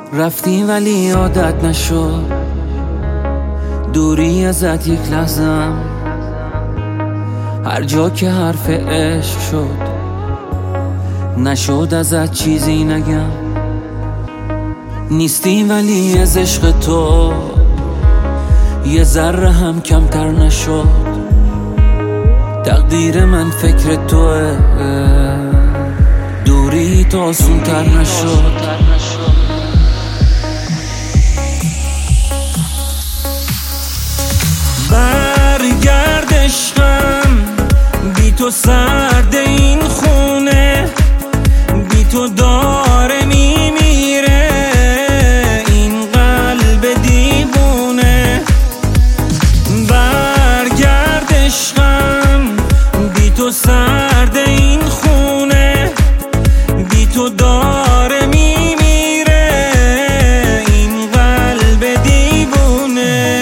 رفتی ولی عادت نشد دوری ازت یک لحظم، هر جا که حرف عشق شد نشد ازت چیزی نگم. نیستی ولی از عشق تو یه ذره هم کمتر نشد. تقدیر من فکر توه، دوری تو آسون تر نشد. برگرد عشقم، بی تو سرد این خونه، بی تو داره میمیره این قلب دیوونه. برگرد عشقم، بی تو سرد این خونه، بی تو داره میمیره این قلب دیوونه.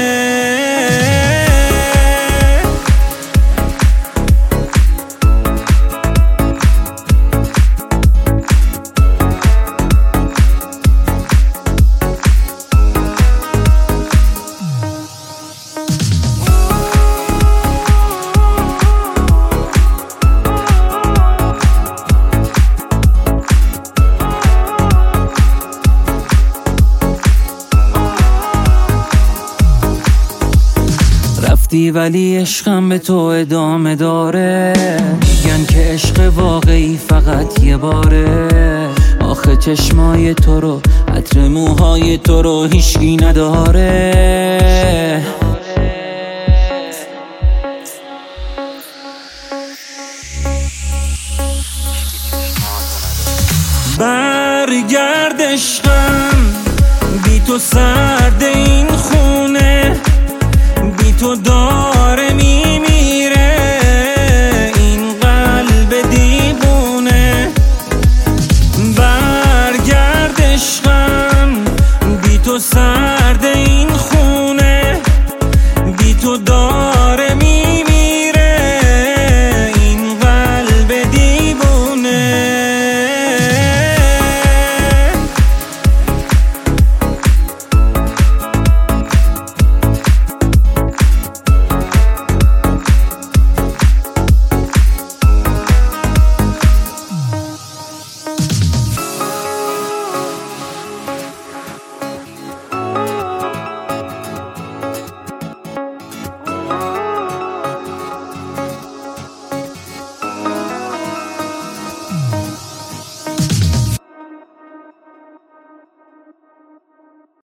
رفتی ولی عشقم به تو ادامه داره، میگن که عشق واقعی فقط یه باره. آخه چشمای تو رو، عطر موهای تو رو هیچکی نداره. برگرد عشقم، بی تو سرد این خونه، بی تو داره میمیره این قلب دیوونه. برگرد عشقم، بی تو سرد